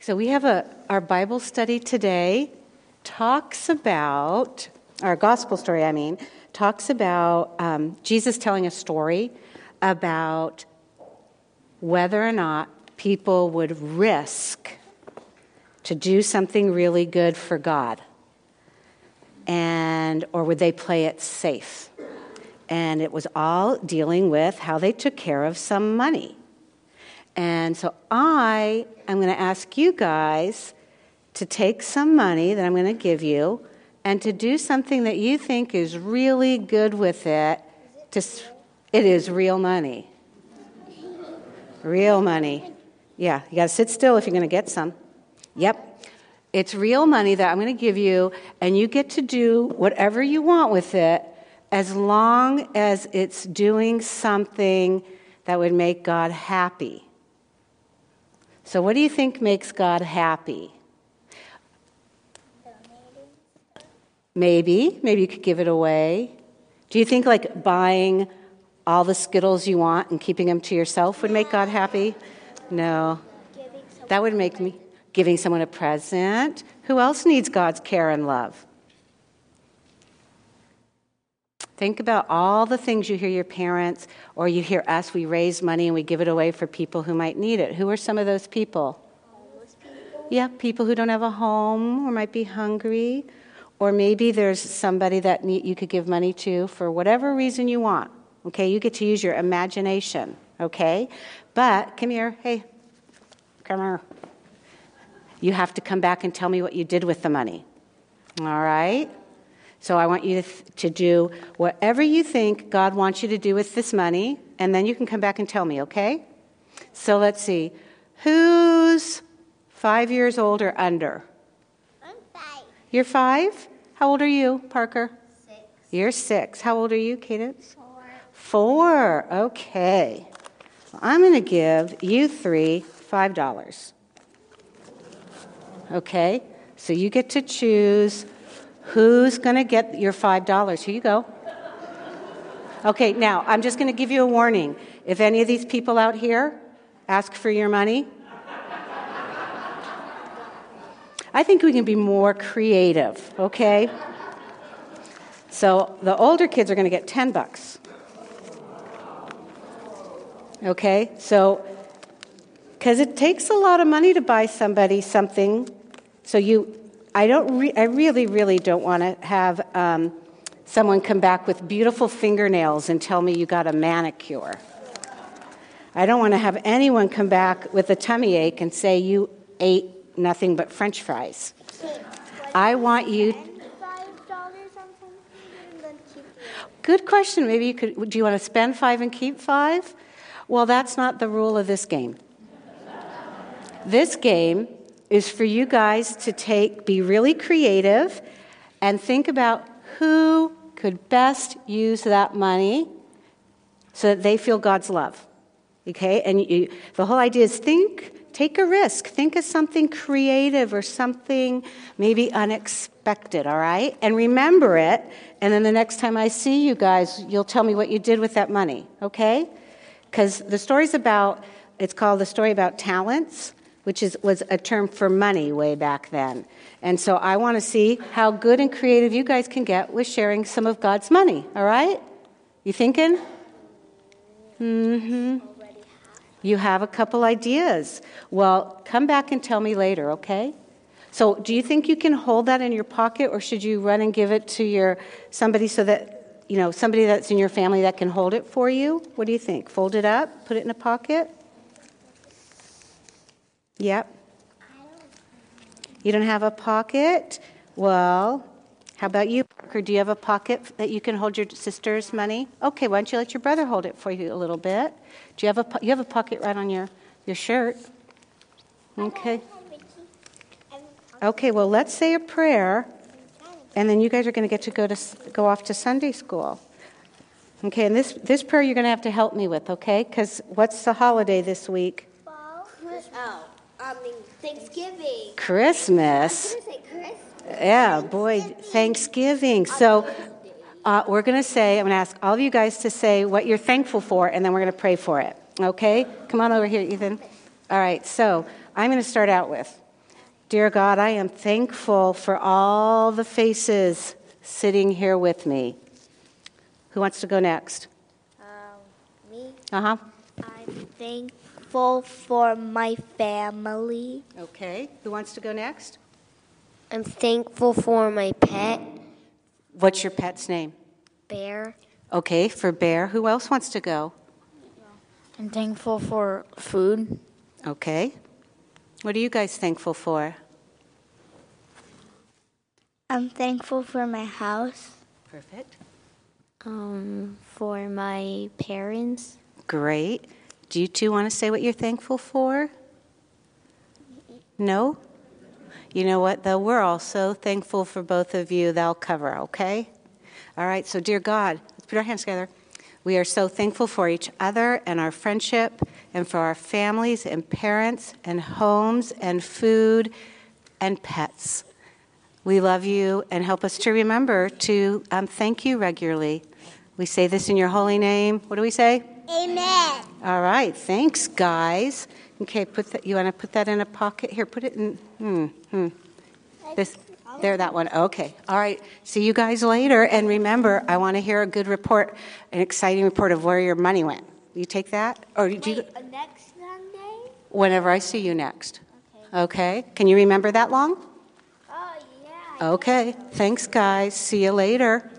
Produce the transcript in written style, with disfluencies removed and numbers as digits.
So we have our Bible study today talks about, our gospel story, talks about Jesus telling a story about whether or not people would risk to do something really good for God, or would they play it safe? And it was all dealing with how they took care of some money. And so I'm going to ask you guys to take some money that I'm going to give you and to do something that you think is really good with it. It is real money. Real money. Yeah, you got to sit still if you're going to get some. Yep. It's real money that I'm going to give you, and you get to do whatever you want with it as long as it's doing something that would make God happy. So what do you think makes God happy? Maybe you could give it away. Do you think like buying all the Skittles you want and keeping them to yourself would make God happy? No. That would make me giving someone a present. Who else needs God's care and love? Think about all the things you hear your parents or you hear us, we raise money and we give it away for people who might need it. Who are some of those people? Homeless people. Yeah, people who don't have a home or might be hungry. Or maybe there's somebody that you could give money to for whatever reason you want. Okay, you get to use your imagination, okay? But, come here, hey, come here. You have to come back and tell me what you did with the money, all right? So I want you to do whatever you think God wants you to do with this money, and then you can come back and tell me, okay? So let's see. Who's 5 years old or under? I'm 5. You're 5? How old are you, Parker? 6. You're 6. How old are you, Cadence? 4. 4. Okay. Well, I'm going to give you 3 $5. Okay? So you get to choose who's going to get your $5. Here you go. Okay, now, I'm just going to give you a warning. If any of these people out here ask for your money, I think we can be more creative, okay? So the older kids are going to get $10. Okay? So, because it takes a lot of money to buy somebody something, so I really, really don't want to have someone come back with beautiful fingernails and tell me you got a manicure. I don't want to have anyone come back with a tummy ache and say you ate nothing but French fries. I want you... $5 something and then keep it. Good question. Maybe you could... Do you want to spend 5 and keep 5? Well, that's not the rule of this game. This game is for you guys to be really creative and think about who could best use that money so that they feel God's love. Okay? And the whole idea is take a risk. Think of something creative or something maybe unexpected, all right? And remember it, and then the next time I see you guys, you'll tell me what you did with that money, okay? Because it's called the story about talents, which was a term for money way back then. And so I want to see how good and creative you guys can get with sharing some of God's money, all right? You thinking? Mm-hmm. You have a couple ideas. Well, come back and tell me later, okay? So do you think you can hold that in your pocket, or should you run and give it to somebody so that, somebody that's in your family that can hold it for you? What do you think? Fold it up? Put it in a pocket? Yep. You don't have a pocket? Well, how about you, Parker? Do you have a pocket that you can hold your sister's money? Okay, why don't you let your brother hold it for you a little bit? Do you have a pocket right on your shirt? Okay. Okay, well, let's say a prayer, and then you guys are going to get to go off to Sunday school. Okay, and this prayer you're going to have to help me with, okay? Because what's the holiday this week? Thanksgiving. Christmas. I was going to say Christmas. Yeah, boy, Thanksgiving. So we're going to I'm going to ask all of you guys to say what you're thankful for, and then we're going to pray for it. Okay? Come on over here, Ethan. All right, so I'm going to start out with, Dear God, I am thankful for all the faces sitting here with me. Who wants to go next? Me. Uh-huh. I'm thankful for my family. Okay. Who wants to go next? I'm thankful for my pet, What's your pet's name? Bear. Okay, for Bear. Who else wants to go? I'm thankful for food. Okay. What are you guys thankful for? I'm thankful for my house. Perfect. For my parents. Great. Do you two want to say what you're thankful for? No? You know what, though? We're also thankful for both of you. That'll cover, okay? All right, so dear God, let's put our hands together. We are so thankful for each other and our friendship and for our families and parents and homes and food and pets. We love you and help us to remember to thank you regularly. We say this in your holy name. What do we say? Amen. All right, thanks, guys. Okay, you want to put that in a pocket? Here, put it in. There, that one. Okay. All right. See you guys later. And remember, I want to hear a good report, an exciting report of where your money went. You take that? Or do you? Next Sunday? Whenever I see you next. Okay. Can you remember that long? Oh, yeah. Okay. Thanks, guys. See you later.